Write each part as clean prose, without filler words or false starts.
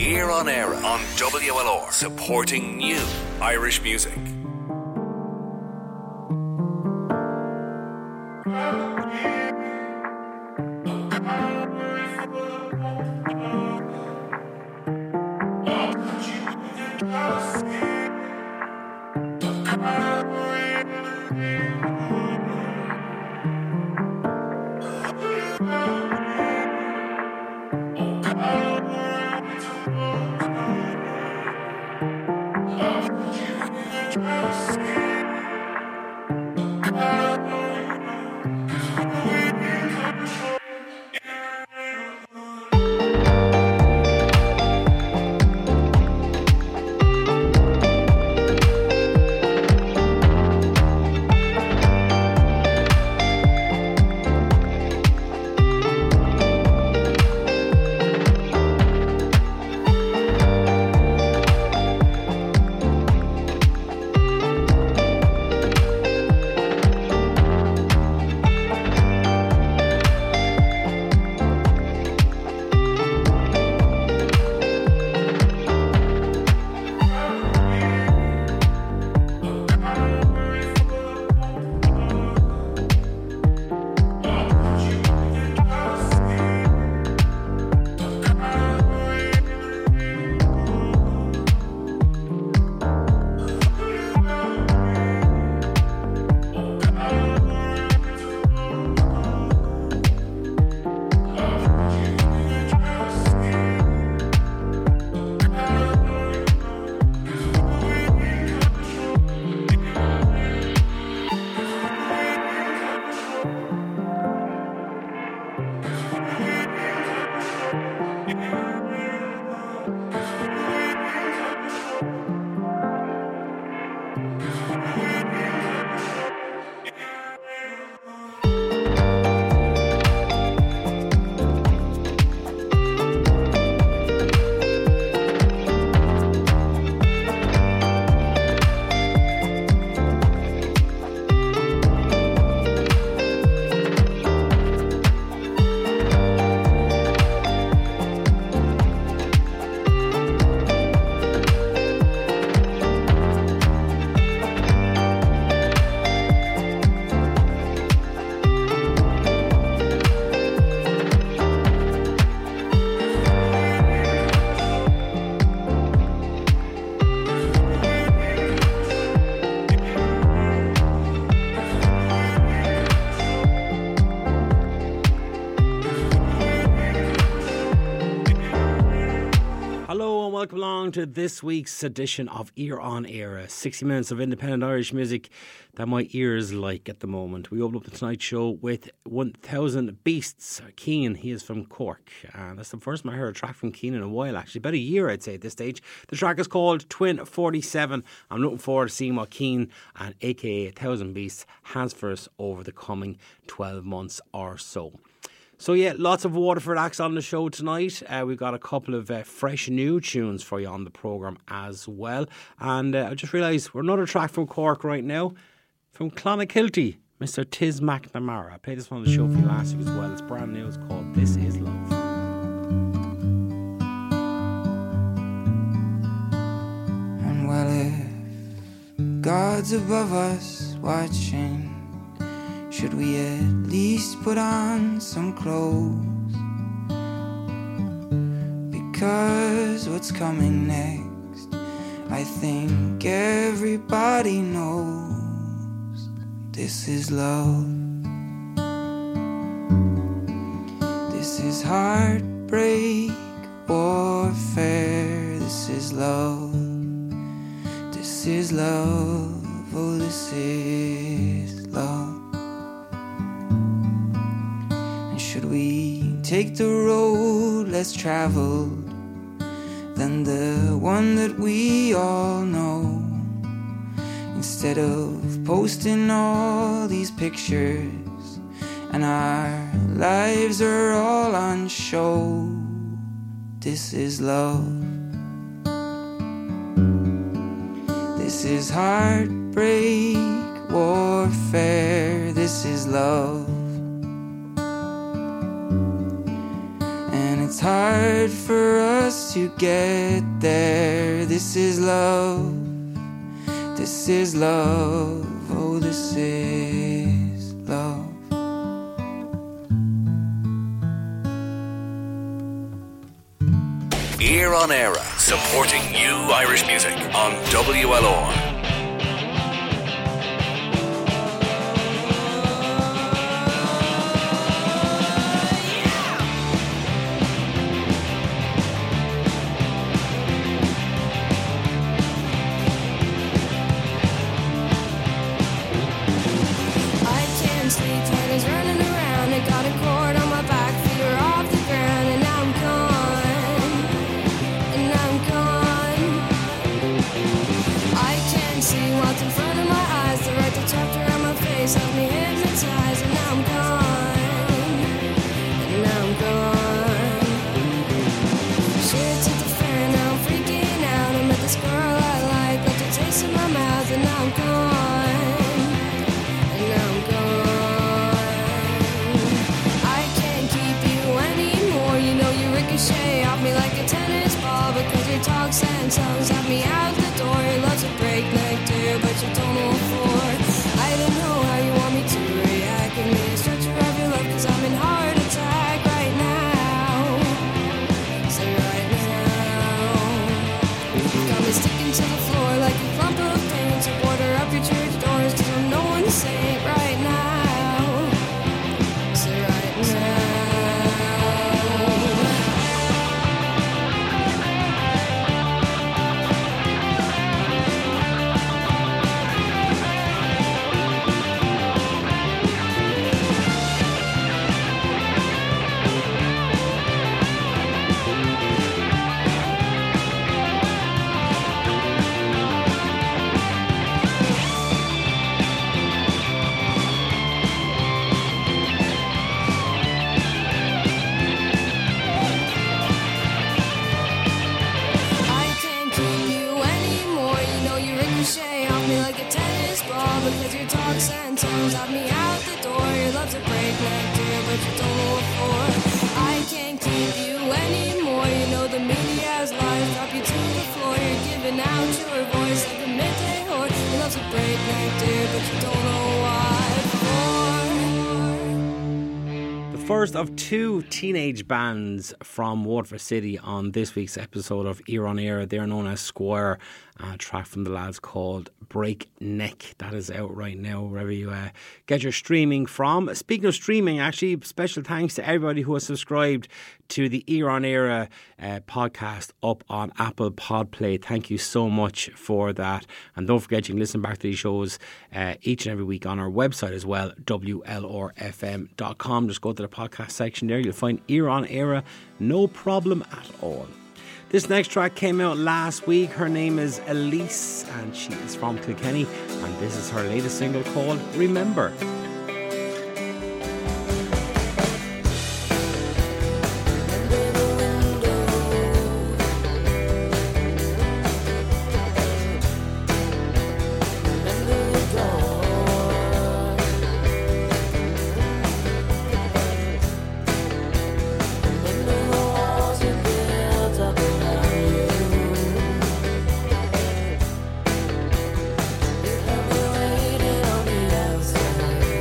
Ear on Era on WLR, supporting new Irish music. Welcome along to this week's edition of Ear on Era, 60 minutes of independent Irish music that my ears like at the moment. We open up the Tonight Show with 1000 Beasts. Cian, he is from Cork, and that's the first time I heard a track from Cian in a while, actually, about a year I'd say at this stage. The track is called Twin 47. I'm looking forward to seeing what Cian and aka 1000 Beasts has for us over the coming 12 months or so. So yeah, lots of Waterford acts on the show tonight. We've got a couple of fresh new tunes for you on the programme as well. And I just realised we're another track from Cork right now, from Clonakilty, Mr. Tiz McNamara. I played this one on the show for you last week as well. It's brand new, it's called This Is Love. And well, if God's above us watching, should we at least put on some clothes? Because what's coming next, I think everybody knows. This is love. This is heartbreak, warfare. This is love. This is love. Oh, this is love. Should we take the road less traveled than the one that we all know? Instead of posting all these pictures and our lives are all on show. This is love. This is heartbreak, warfare. This is love. It's hard for us to get there. This is love. This is love. Oh, this is love. Ear on Era, supporting new Irish music on WLR. Help me hypnotize, and now I'm gone, and now I'm gone. Shit to the fan, now I'm freaking out. I met this girl I like, left a taste in my mouth, and now I'm gone, and now I'm gone. I can't keep you anymore, you know you ricochet off me like a tennis ball, because your talks and songs have me out the door. Your love's a breakneck dear, but you don't know for. I don't know how you want me to react. Give me a structure of your love, cause I'm in heart attack right now. Say right now. You got me sticking to the floor like a clump of paint. So border up your church doors, cause I'm no one's saint right now. Say right now. Because your talks and tones have me out the door. Your love's a breakneck dear, but you don't know what for. I can't keep you anymore. You know the media's lies drop you to the floor. You're giving out your voice like a midday whore. Your love's a breakneck dear, but you don't know what for. The first of two teenage bands from Waterford City on this week's episode of Ear on Air. They're known as Square. A track from the lads called Breakneck. That is out right now wherever you get your streaming from. Speaking of streaming, actually, special thanks to everybody who has subscribed to the Ear on Air podcast up on Apple Podplay. Thank you so much for that. And don't forget, you can listen back to these shows each and every week on our website as well, WLRFM.com. Just go to the podcast section there. You'll find Ear on Air, no problem at all. This next track came out last week. Her name is Elise and she is from Kilkenny, and this is her latest single called Remember. Waiting on the outside.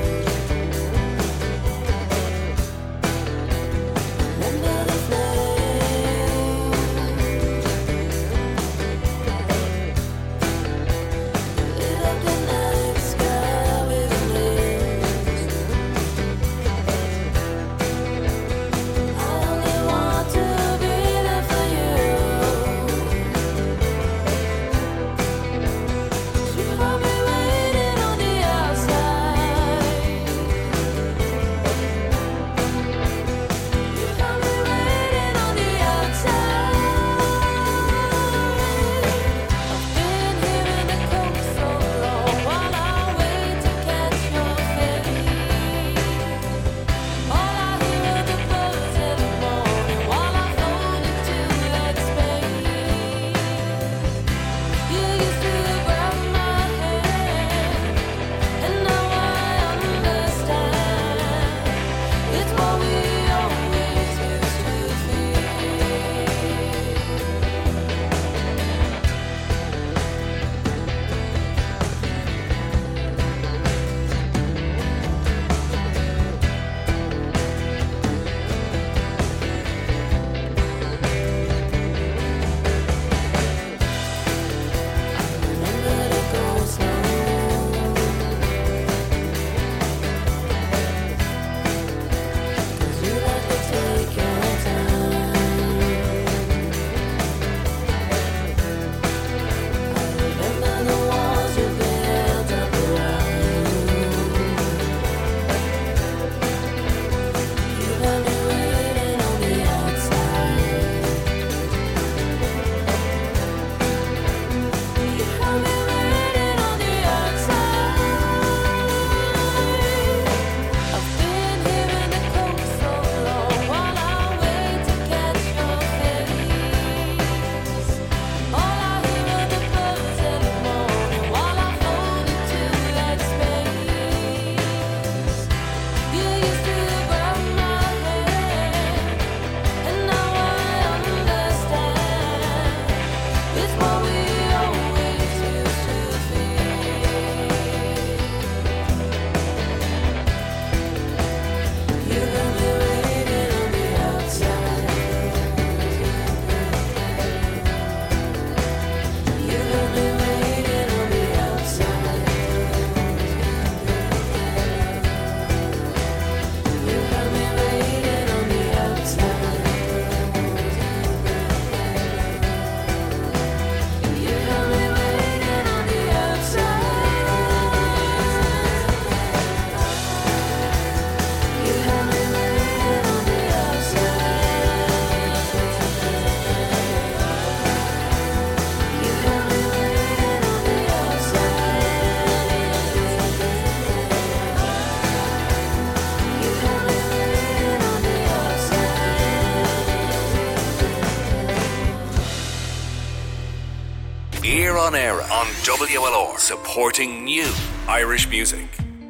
Ear on Air on WLR, supporting new Irish music.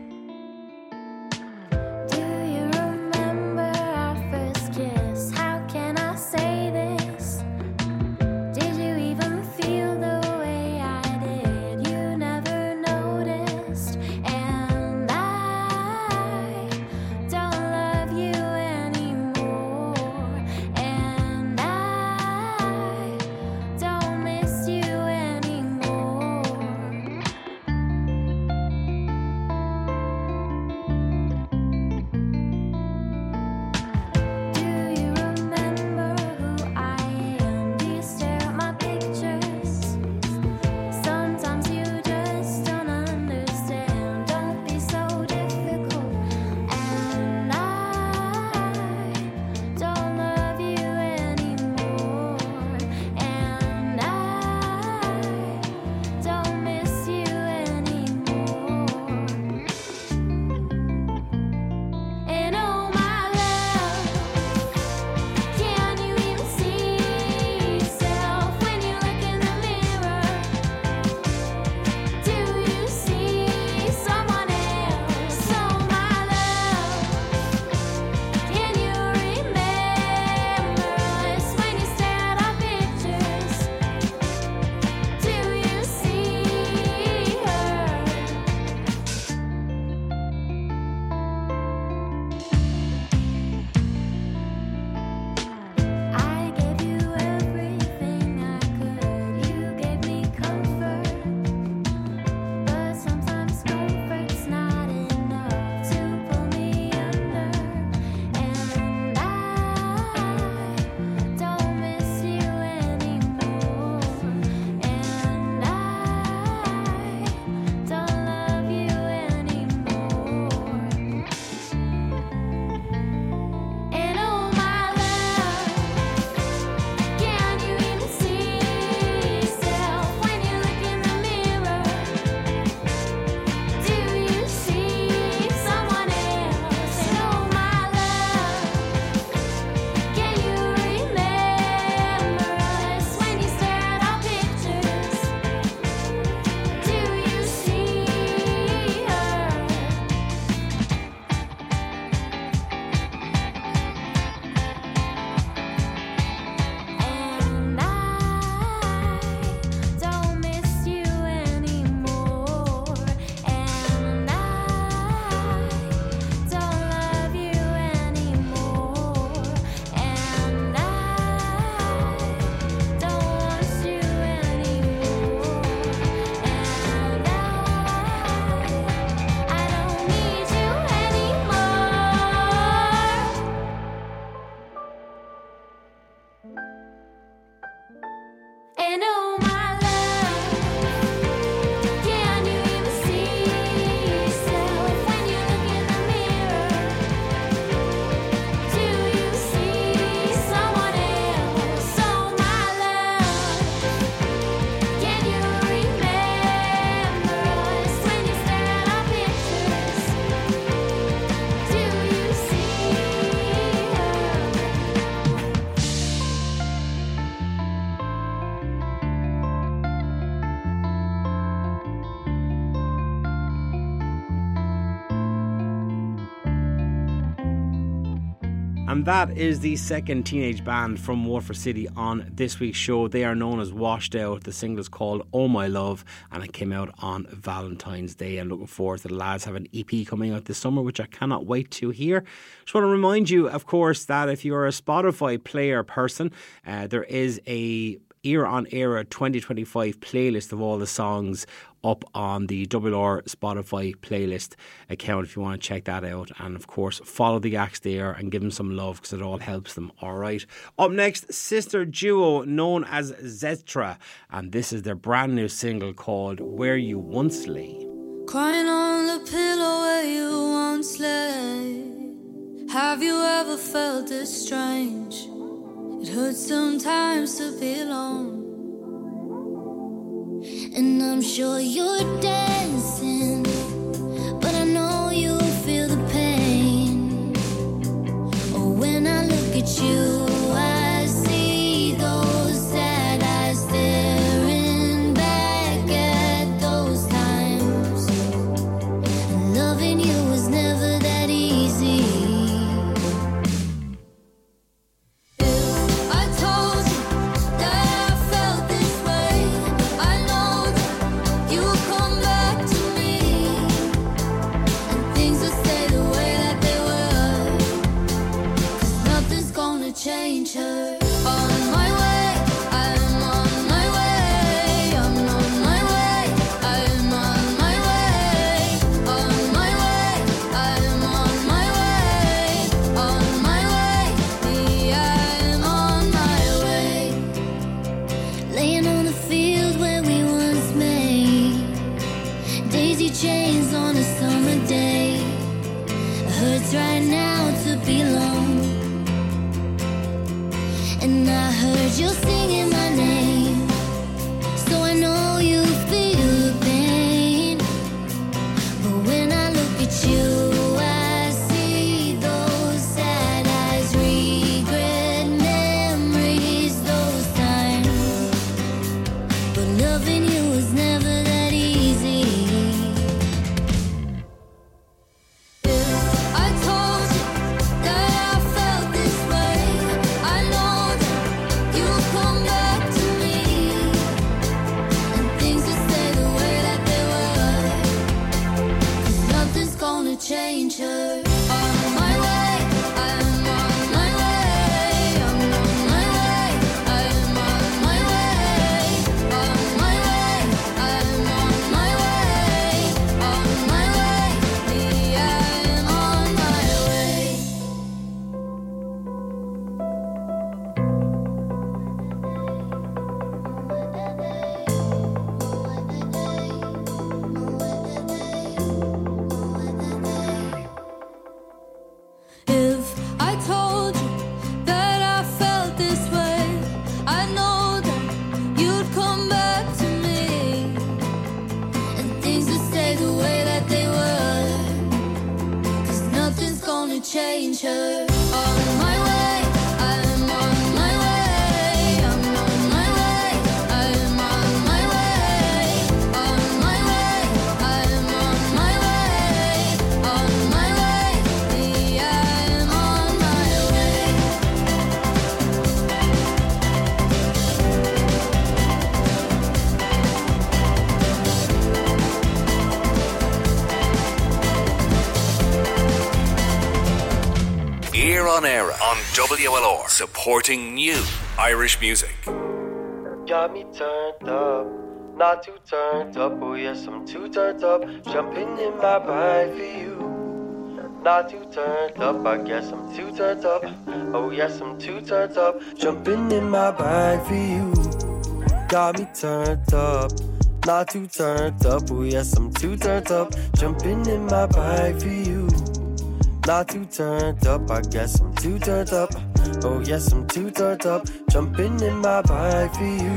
And that is the second teenage band from Waterford City on this week's show. They are known as Washed Out. The single is called Oh My Love, and it came out on Valentine's Day. I'm looking forward to the lads have an EP coming out this summer, which I cannot wait to hear. Just want to remind you, of course, that if you're a Spotify player person, there is a Ear on Era 2025 playlist of all the songs up on the WLR Spotify playlist account if you want to check that out. And of course, follow the acts there and give them some love because it all helps them. All right. Up next, sister duo known as Zetra, and this is their brand new single called Where You Once Lay. Crying on the pillow where you once lay. Have you ever felt this strange? It hurts sometimes to be alone. And I'm sure you're dancing, but I know you feel the pain. Oh, when I look at you, I see those sad eyes staring back. loving you was never that easy. If I told you that I felt this way, I know that you'll come back to me, and things will stay the way that they were, 'cause nothing's gonna change her. On my way, I'm on my way, I'm on my way, I'm on my way, on my way, I'm on my way, on my way, I'm on my way. If I told you that I felt this way, I know that you'd come back to me, and things would stay the way that they were, 'cause nothing's gonna change her. On my way, I'm on my way, I'm on my way, I'm on my way, on my way, I'm on my way, on my way, I'm on my way. Ear on Air on WLR, supporting new Irish music. Got me turned up, not too turned up. Oh yes, I'm too turned up, jumping in my bike for you. Not too turned up, I guess I'm too turned up. Oh yes, I'm too turned up, jumping in my bike for you. Got me turned up, not too turned up. Oh yes, I'm too turned up, jumping in my bike for you. Not too turned up, I guess I'm too turned up. Oh yes, I'm too turned up, jumping in my bike for you.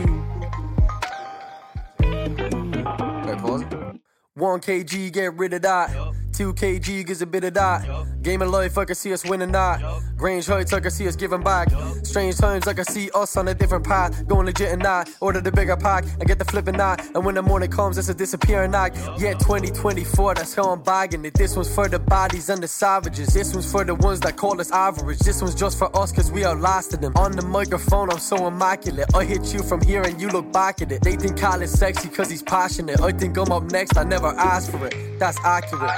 1 kg, get rid of that. 2 kg gives a bit of that. Game of life, I can see us winning that. Grange heights, I can see us giving back. Strange times, I can see us on a different path. Going legit in that, order the bigger pack and get the flipping that. And when the morning comes, it's a disappearing act. Yeah, 2024, that's how I'm bagging it. This one's for the baddies and the savages. This one's for the ones that call us average. This one's just for us, 'cause we outlasted them. On the microphone, I'm so immaculate. I hit you from here and you look back at it. They think Kyle is sexy 'cause he's passionate. I think I'm up next, I never asked for it. That's accurate.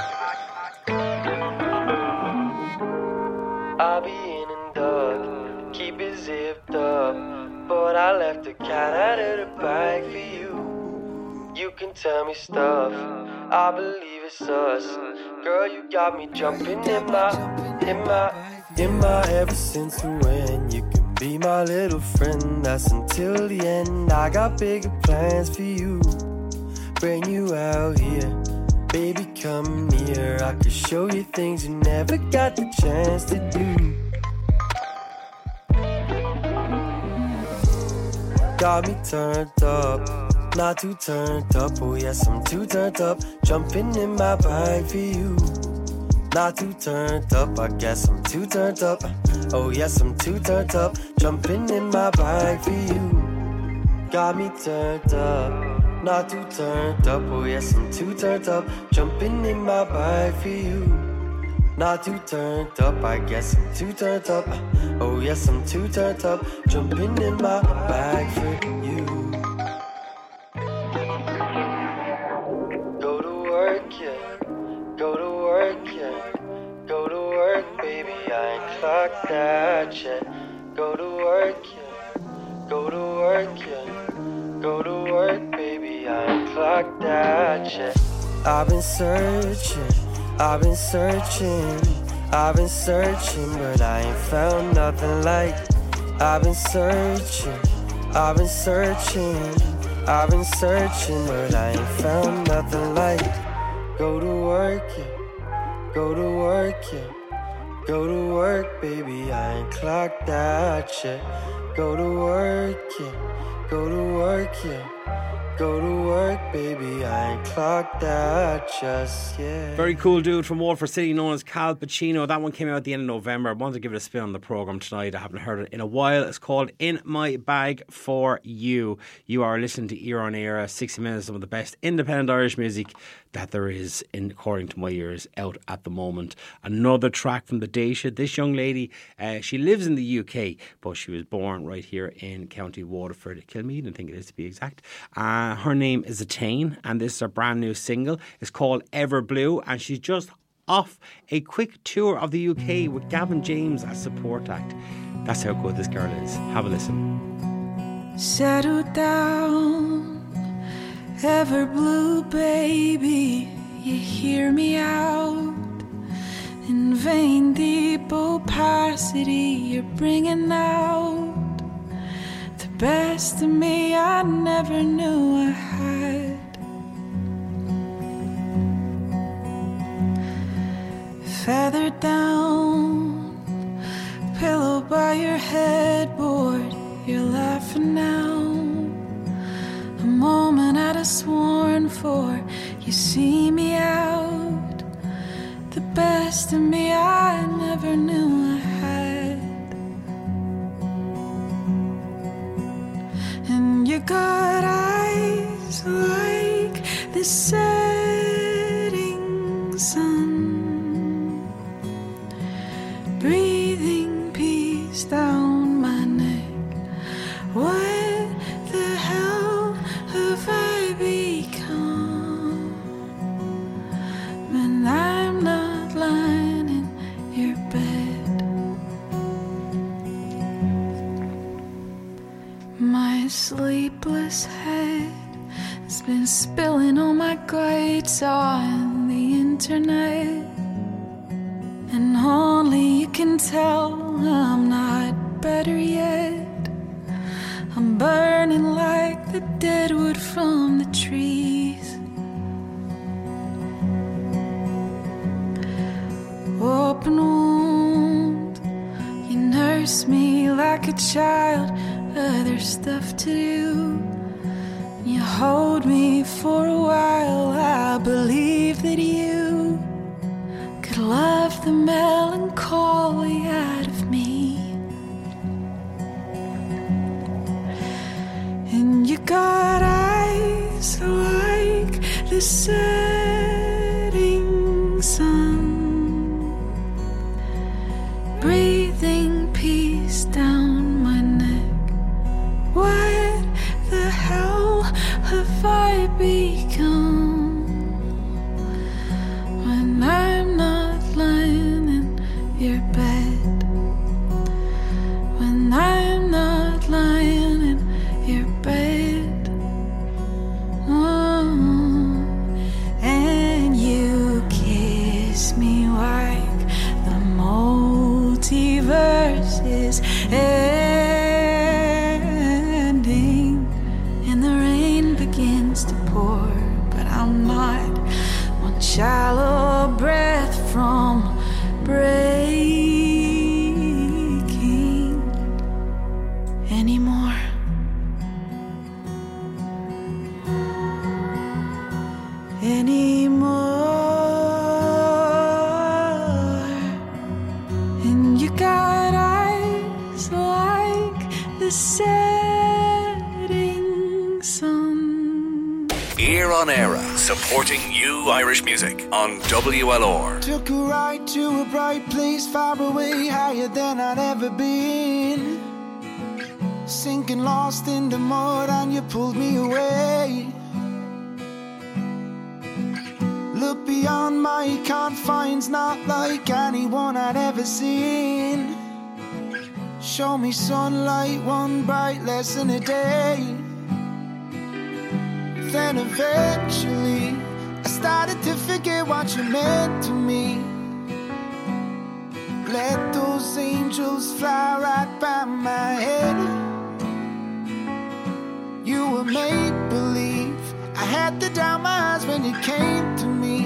I'll be in and dug, keep it zipped up, but I left the cat out of the bag for you. You can tell me stuff, I believe it's us. Girl, you got me jumping in my ever since when. You can be my little friend, that's until the end. I got bigger plans for you, bring you out here. Baby, come here, I could show you things you never got the chance to do. Got me turned up, not too turned up. Oh yes, I'm too turned up, jumping in my bike for you. Not too turned up, I guess I'm too turned up. Oh yes, I'm too turned up, jumping in my bike for you. Got me turned up, not too turned up. Oh yes, I'm too turned up, jumping in my bike for you. Not too turned up, I guess I'm too turned up. Oh yes, I'm too turned up, jumping in my bag for you. Go to work, yeah. Go to work, yeah. Go to work, baby, I ain't clocked that yet. Go to work, yeah. Go to work, yeah. Go to work, baby, I ain't clocked that yet. I've been searching, I've been searching, I've been searching, but I ain't found nothing like. I've been searching, I've been searching, I've been searching, but I ain't found nothing like. Go to work, yeah. Go to work, yeah. Go to work, baby, I ain't clocked that yet. go to work, yeah, go to work, yeah. Go to work, baby, I ain't clocked out just yet. Very cool dude from Walford City known as Cal Pacino. That one came out at the end of November. I wanted to give it a spin on the programme tonight. I haven't heard it in a while. It's called In My Bag For You. You are listening to Ear on Air, 60 minutes, some of the best independent Irish music that there is, according to my ears, out at the moment. Another track from the Daisha. This young lady, she lives in the UK, but she was born right here in County Waterford, Kilmead, I think it is to be exact. Her name is Attain, and this is her brand new single. It's called Ever Blue, and she's just off a quick tour of the UK with Gavin James as support act. That's how good this girl is. Have a listen. Settle down, ever blue, baby. You hear me out. In vain, deep opacity, you're bringing out the best of me I never knew I had. Feathered down, pillow by your headboard, you're laughing now. A moment I'd have sworn for, you see me out. The best of me I never knew I had. And you got eyes like the setting sun, breathing peace down my neck. What the hell have I become when I'm not lying in your bed? My sleepless head has been spilling all my guides on the internet, and only you can tell I'm not better yet. I'm burning like the dead wood from the trees. Open wound, you nurse me like a child, other stuff to do. You hold me for a while, I believe that you could love the melancholy out of me. And you got eyes like the setting sun, breathing peace down my neck. What the hell have I become when I'm not lying in your bed? When I'm not lying in your bed. And you kiss me like the multiverse is ending, and the rain begins to pour, but I'm not one shallow breath from breaking anymore. And you got eyes like the setting sun. Ear on Air, supporting you Irish music on WLR. Took a ride to a bright place far away, higher than I'd ever been. Sinking lost in the mud and you pulled me away. Look beyond my confines, not like anyone I'd ever seen. Show me sunlight, one bright lesson a day. Then eventually I started to forget what you meant to me. Let those angels fly right by my head. You were make-believe, I had to down my eyes when you came to me.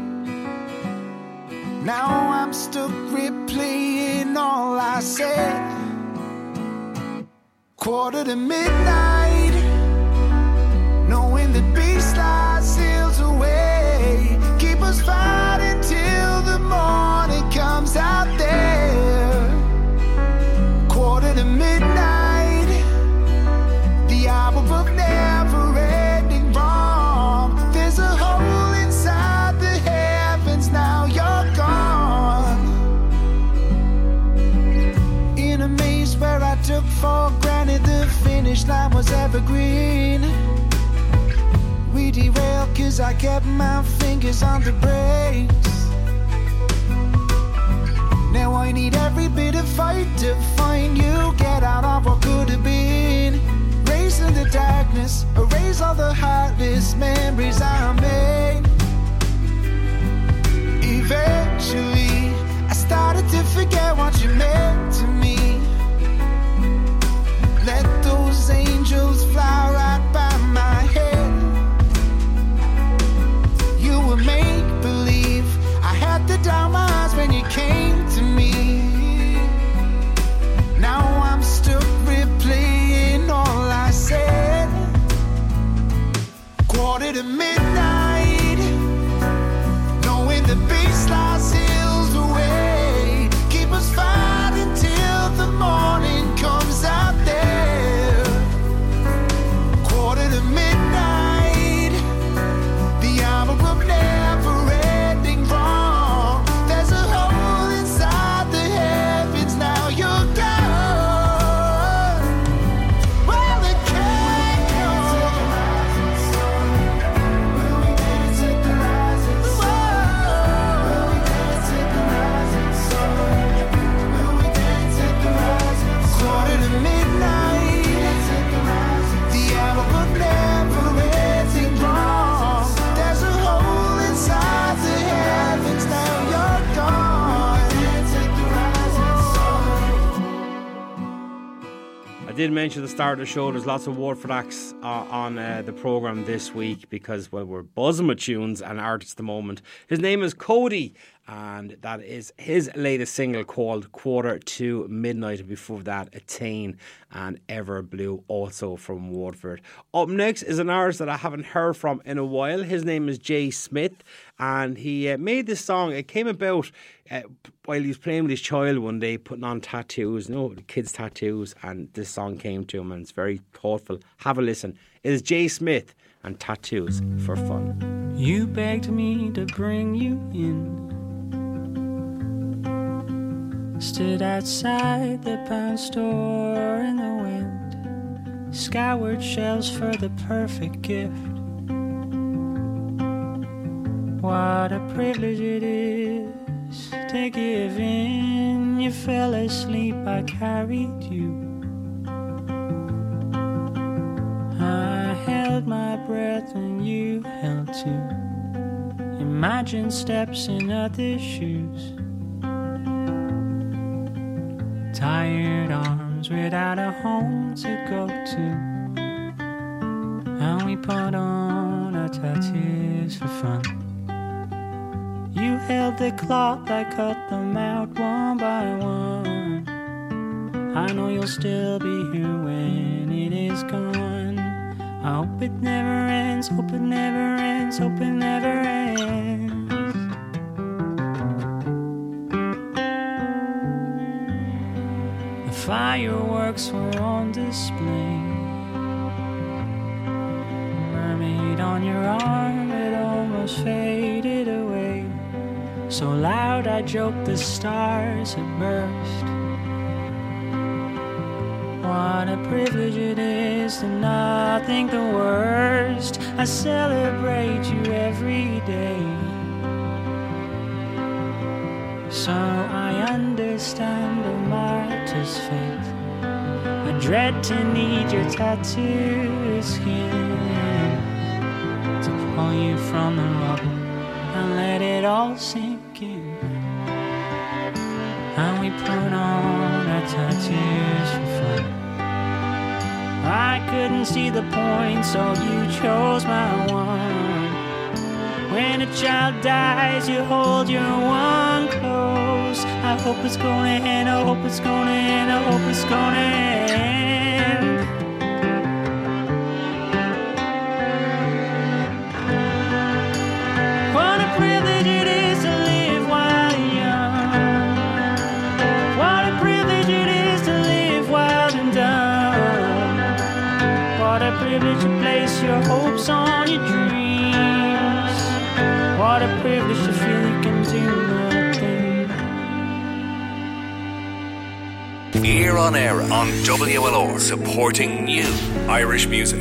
Now I'm stuck replaying all I said. quarter to midnight, knowing the baseline sails away. Keep us fighting till the morning comes out there. Quarter to midnight, the hour of never ending wrong. There's a hole inside the heavens, now you're gone. In a maze where I took for granted the finish line was evergreen, we derailed cause I kept my fingers on the brakes. Now I need every bit of fight to find you, get out of what could have been. Race in the darkness, erase all the heartless memories I made. Eventually, I started to forget what you meant to me. Let those angels fly right by my head. You were make-believe, I had to down my eyes when you came to me. Now I'm stuck replaying all I said. Quarter to midnight, knowing the baseline sails away. Keep us fighting till the morning comes out there. Quarter to midnight, the hour of never ending wrong. There's a hole inside the heavens, now you're gone. Well, it can't go. Will we dance at the rising sun? Will we dance at the rising sun? Will we dance at the rising sun? Quarter to midnight, the hour of never ending wrong. There's a hole inside the heavens, now you're gone. Dance at the rising sun. I did mention at the start of the show there's lots of Waterford acts on the programme this week because, well, we're buzzing with tunes and artists at the moment. His name is Cody, and that is his latest single called Quarter to Midnight, and before that Attain and Ever Blue, also from Waterford. Up next is an artist that I haven't heard from in a while. His name is Jay Smith, and he made this song. It came about while he was playing with his child one day, putting on tattoos, kids' tattoos, and this song came to him, and it's very thoughtful. Have a listen. It is Jay Smith and Tattoos for Fun. You begged me to bring you in. Stood outside the pound store in the wind, scoured shelves for the perfect gift. What a privilege it is to give in. You fell asleep, I carried you. I held my breath when you held too. Imagine steps in other shoes. Tired arms without a home to go to, and we put on our tattoos for fun. You held the cloth, I cut them out one by one. I know you'll still be here when it is gone. I hope it never ends, hope it never ends, hope it never ends. Fireworks were on display. Mermaid on your arm, it almost faded away. So loud I joked the stars had burst. What a privilege it is to not think the worst. I celebrate you every day. So I understand a martyr's fate. I dread to need your tattooed skin to pull you from the rubble and let it all sink in. And we put on our tattoos for fun. I couldn't see the point, so you chose my one. When a child dies, you hold your one close. I hope it's gonna end, I hope it's gonna end, I hope it's gonna end. privilege to place your hopes on your dreams. What a privilege to feel you can do nothing. Ear on Air on WLR, supporting new Irish music.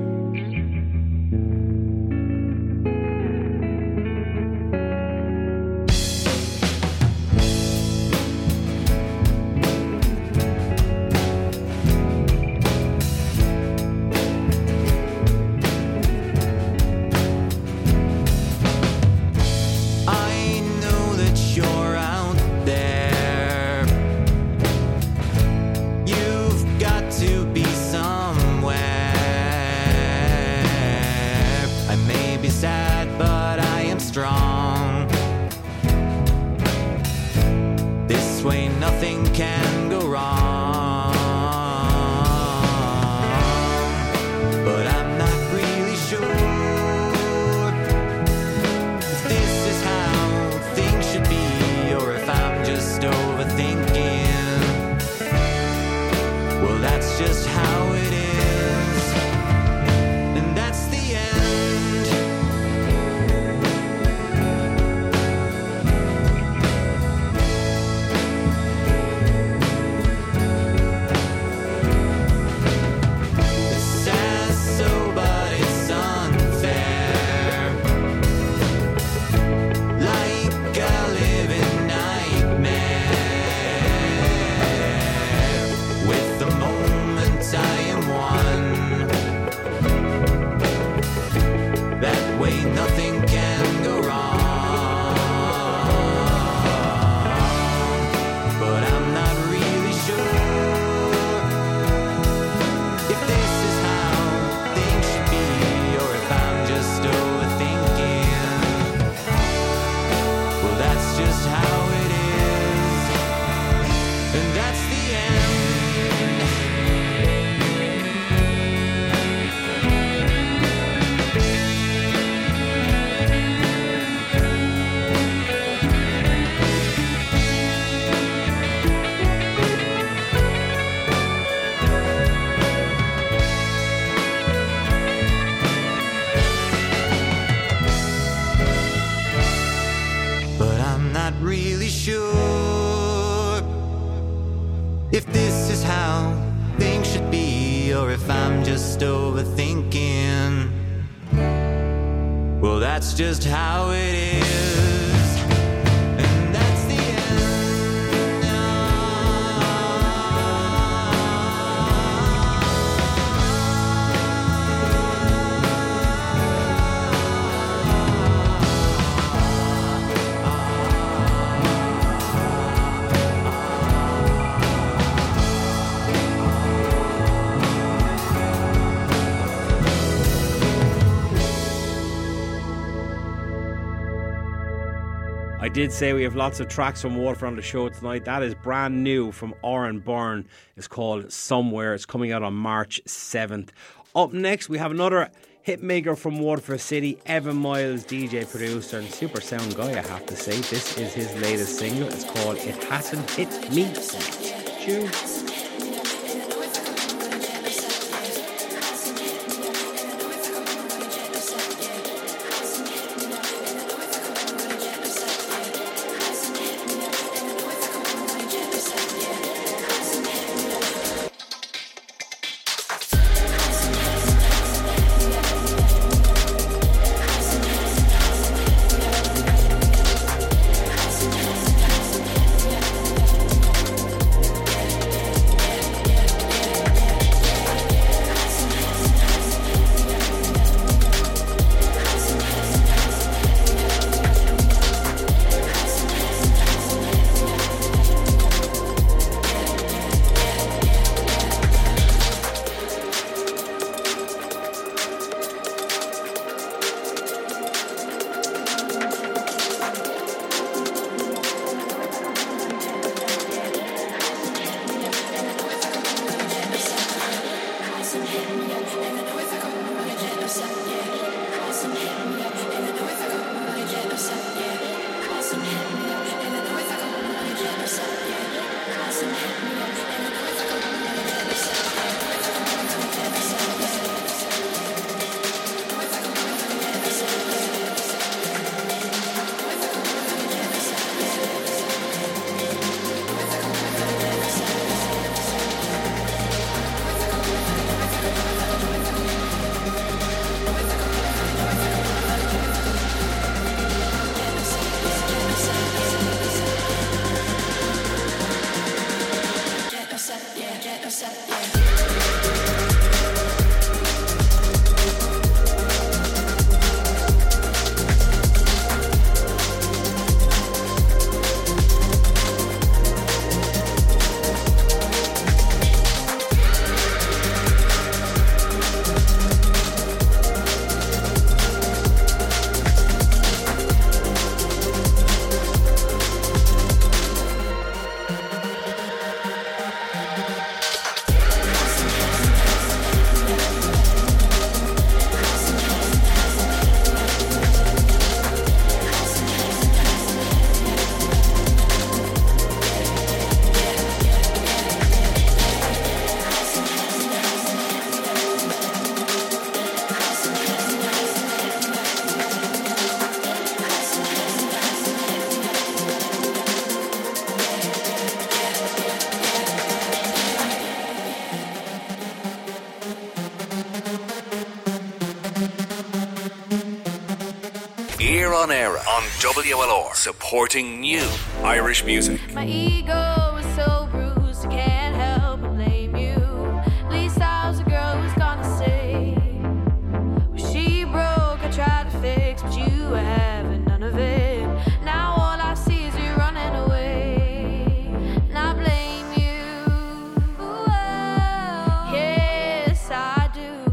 That's just how it is, and that's the end. I did say we have lots of tracks from Waterford on the show tonight. That is brand new from Oren Byrne. It's called Somewhere. It's coming out on March 7th. Up next, we have another hitmaker from Waterford City, Evan Miles, DJ, producer, and super sound guy, I have to say. This is his latest single. It's called It Hasn't Hit Me. Tune. Ear on Air on WLR, supporting new Irish music. My ego is so bruised, I can't help but blame you. At least I was a girl who's gonna say, when she broke, I tried to fix, but you were having none of it. Now all I see is you running away, and I blame you. Yes, I do.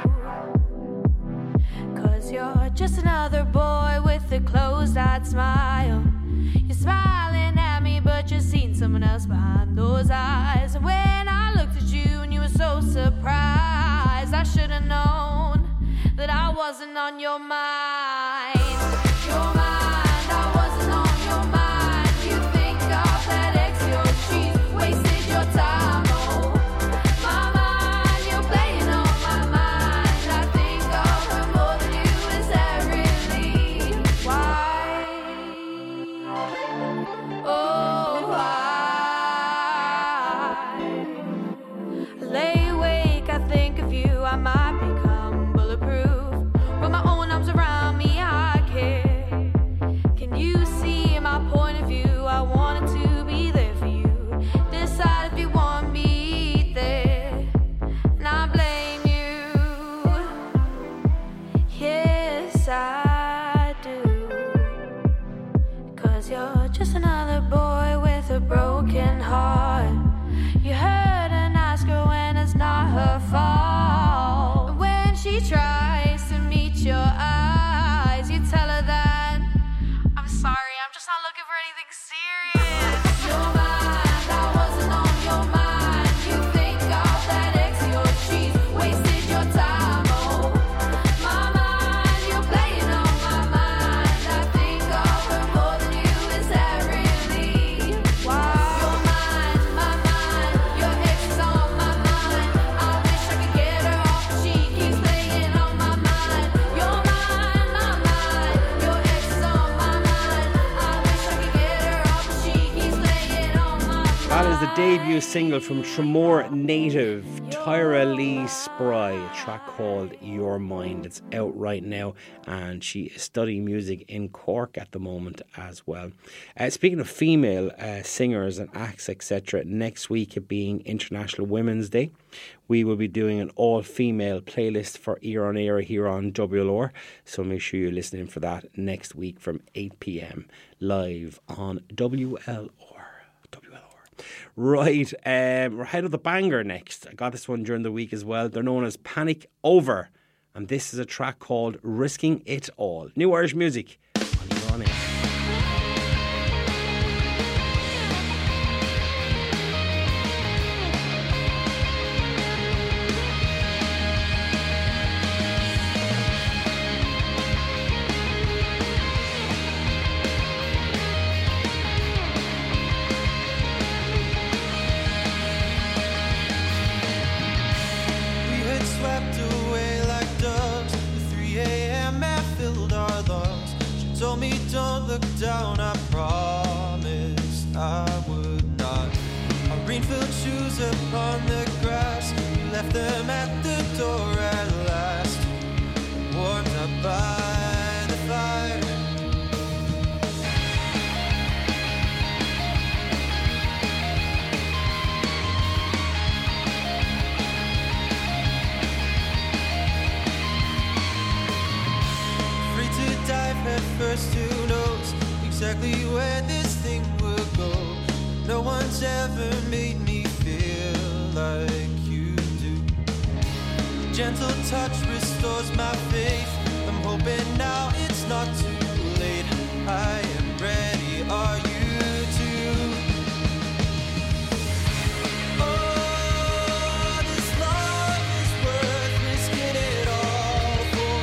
'Cause you're just another boy with a closed-eyed smile. You're smiling at me, but you're seeing someone else behind those eyes. And when I looked at you and you were so surprised, I should have known that I wasn't on your mind. Your mind, I wasn't on your mind. You think of that ex, your cheese, wasted your time. Oh, my mind, you're playing on my mind. I think of her more than you. Is that really why? Oh, I lay awake, I think of you. I might become bulletproof. With my own arms around me, I care. Can you see my point of view? I wanted to be there for you. Decide if you want me there, and I blame you. Yes, I do. 'Cause you're just another boy with a broken heart. You hurt a nice girl when it's not her fault. And when she tries to meet your eyes, you tell her that, I'm sorry, I'm just not looking for anything serious. Your mind, I wasn't on your mind. You think of that ex, your cheese, wasted your time. Oh, my mind, you're playing on my mind. I think of her more than you. Is that really why? Your mind, my mind, your ex is on my mind. I wish I could get her off, but she keeps playing on my mind. Your mind, my mind, your ex is on my mind. I wish I could get her off, but she keeps playing on my mind. That is the debut single from Tramore native Tyra Lee Spry, a track called Your Mind. It's out right now, and she is studying music in Cork at the moment as well. Speaking of female singers and acts, etc., next week it being International Women's Day, we will be doing an all-female playlist for Ear on Air here on WLR, so make sure you're listening for that next week from 8 p.m. live on WLR. Right, we're ahead of the banger next. I got this one during the week as well. They're known as Panic Over, and this is a track called Risking It All. New Irish music on Ear on Air. We had swept away like doves. The 3 a.m. air filled our lungs. She told me don't look down. I promised I would not. Our rain-filled shoes upon the grass. We left them at the door at last. Warmed up by the fire. Free to dive head first, who knows exactly where this thing will go. No one's ever made me feel like you do. Gentle touch restores my faith. I'm hoping now it's not too late. I am ready, are you too? Oh, this love is worth risking it all for.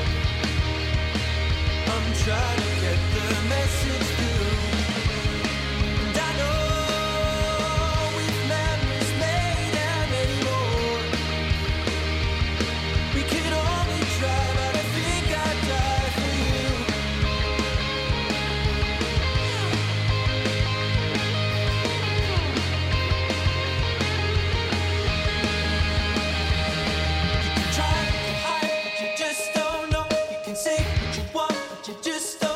I'm trying to get the message through. And I know we've memories made and many more. We could only try, but I think I'd die for you. You can try to hide, but you just don't know. You can say what you want, but you just don't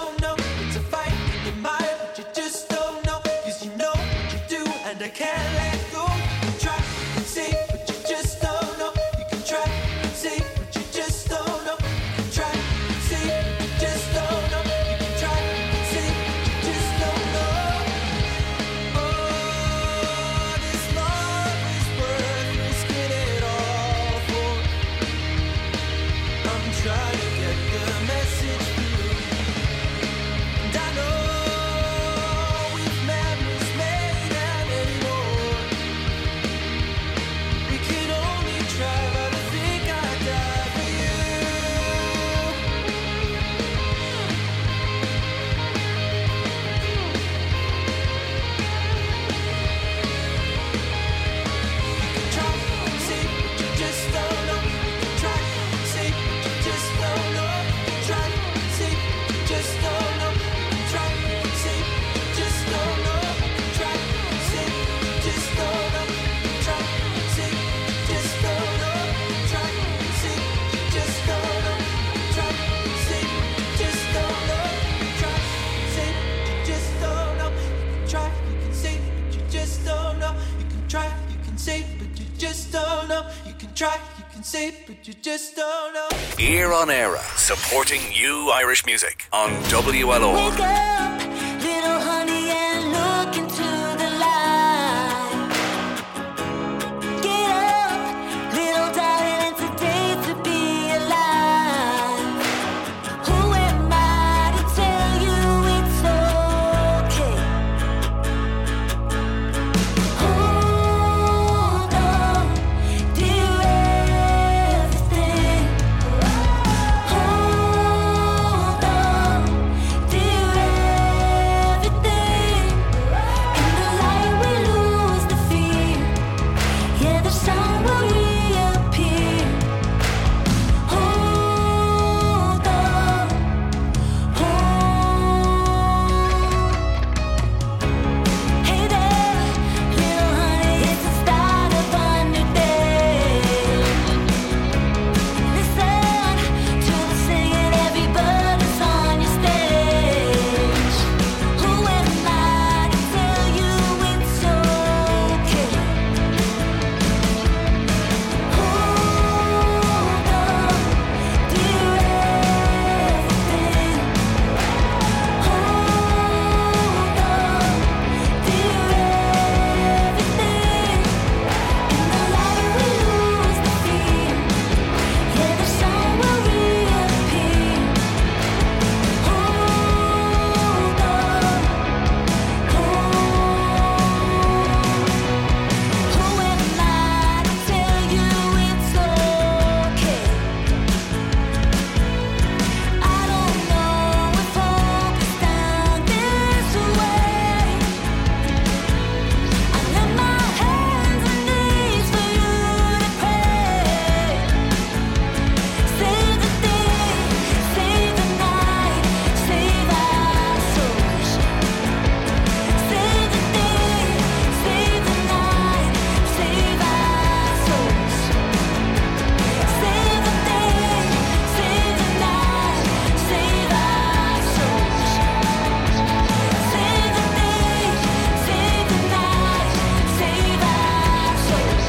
can't let go. You try and say, but you just don't know. You can try and say, but you just don't know. You can try and say, but you just don't know. You can try and say, but you just don't know. Oh, this love is worth risking it all for. I'm trying to get the message through, and I know we've memories made out anymore. We can only try, but I think I'd die for you. You can try and see, but you just don't know. You can try and see, but you just don't know. You can try and see, but you just don't know. You can try and see, but you just don't know. You can try and see, but you just don't know. You can try and see, but you just don't know. You can try and see, but you just don't know. You can try and see, but you just don't know. You can try and see, but you just don't know. You can try, you can see, but you just don't know. You can try, you can see, but you just don't know. You can try, you can see, but you just don't know. Ear on Era, supporting new Irish music on WLO. Wake up, little honey, and look into the light. Get up, little darling, it's a day to be alive. Who am I to tell you it's okay? Hold on, dear everything. Hold on, dear everything. In the light we lose the fear. Yeah, the sun will reappear. Hold on, Hey there, little honey, it's the start of a new day. Listen to the singing, every bird is on your stage. Who am I to tell you it's okay? Hold on, dear everything. Hold on, dear everything. In the light we lose the fear. Yeah, the sun will reappear. Hold on, Who am I to tell you it's okay? I don't know if hope is down this way. I lift my hands and knees for you to pray. Save the day, save the night, save our souls. Save the day, save the night, save our souls. Save the day, save the night, save our souls. Save the day, save the night, save our souls.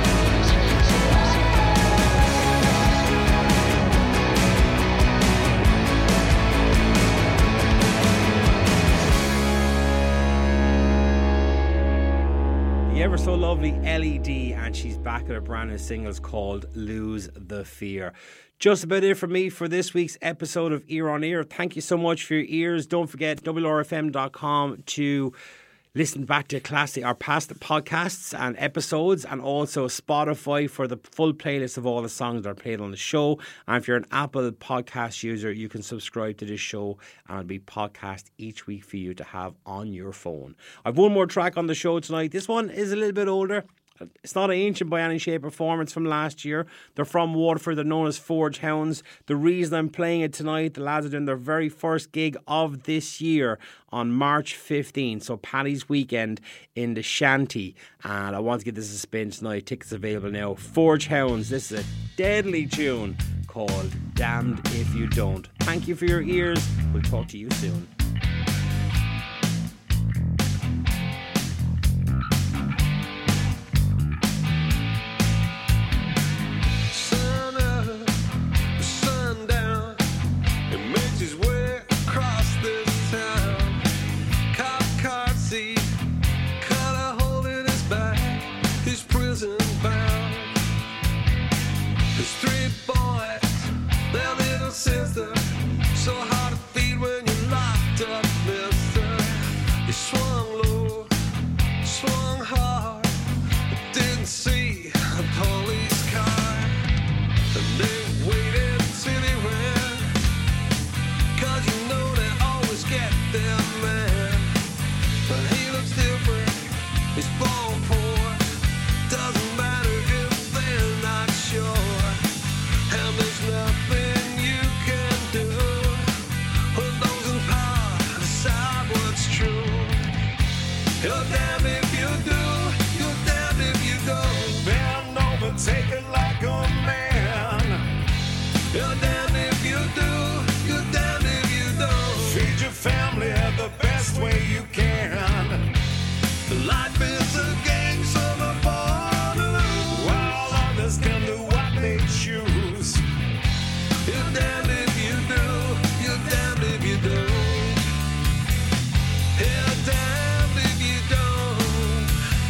The ever so lovely LED, and she's back at her brand new singles called Lose the Fear. Just about it from me for this week's episode of Ear on Ear. Thank you so much for your ears. Don't forget WRFM.com to listen back to our past podcasts and episodes, and also Spotify for the full playlist of all the songs that are played on the show. And if you're an Apple podcast user, you can subscribe to this show and it'll be podcast each week for you to have on your phone. I've one more track on the show tonight. This one is a little bit older. It's not ancient by any shape or form. It's from last year. They're from Waterford. They're known as Forge Hounds. The reason I'm playing it tonight, the lads are doing their very first gig of this year on March 15th. So Paddy's weekend in the Shanty. And I want to give this a spin tonight. Tickets available now. Forge Hounds. This is a deadly tune called Damned If You Don't. Thank you for your ears. We'll talk to you soon. sister. So hard to feed when you're locked up, mister. You swung low, swung hard, but didn't see a police car. And they waited till he ran, 'cause you know they always get their man. But he looks different, he's born poor. Doesn't matter if they're not sure. And there's nothing you can do when those in power decide what's true. You're damned if you do, you're damned if you don't. Bend over, take it like a man. You're damned if you do, you're damned if you don't. Feed your family the best way you can. Life is a game, some are born to lose, while others can do what they choose. You're damned if you do, you're damned if you don't. You're damned if you don't.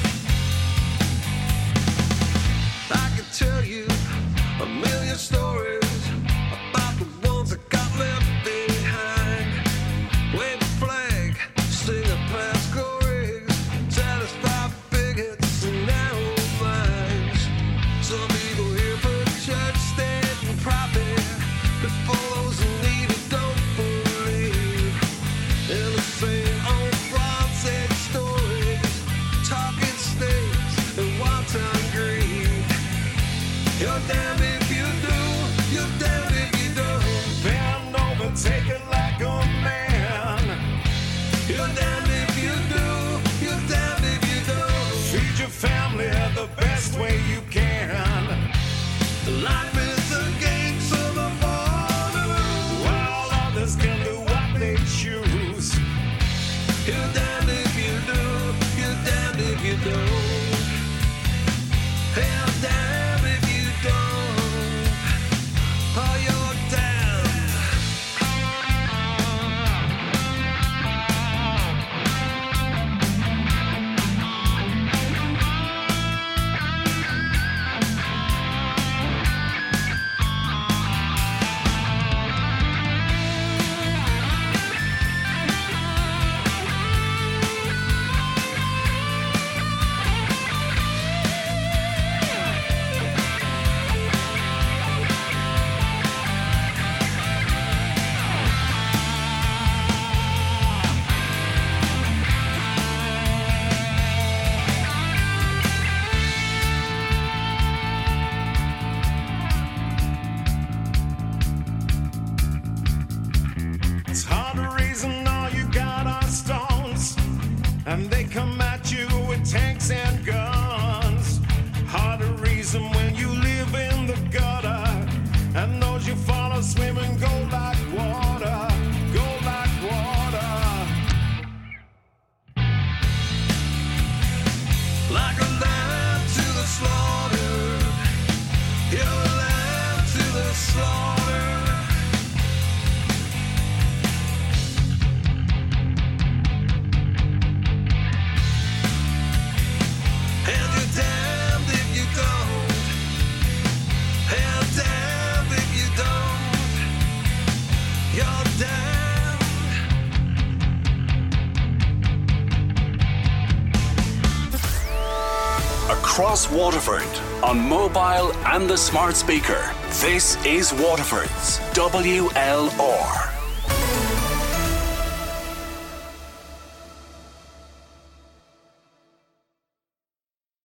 I could tell you a million stories about the ones that got left behind. Wave a flag, sing a past glories, satisfy bigots and narrow minds. Some people here for church, state, and profit, but for those who need it, don't believe in the same old fraud-said stories, talking states and wanton greed. You're damned if you do, you're damned if you don't. Bend over, take it like a man. You're damned if you do, you're damned if you don't. Feed your family the best way you can. Life is a game, some are born to lose, while others can do what they choose. You're damned if you do, you're damned if you don't. You're damned if you don't. Oh, you're damned. It's hard to reason all you got are stones, and they come at you with tanks and guns. Hard to reason when you live in the gutter, and those you follow swim and go like water, go like water. Like a lamb to the slaughter, you're a lamb to the slaughter. And you're damned if you don't. And damned if you don't. You're damned. Across Waterford, on mobile and the smart speaker. This is Waterford's WLR.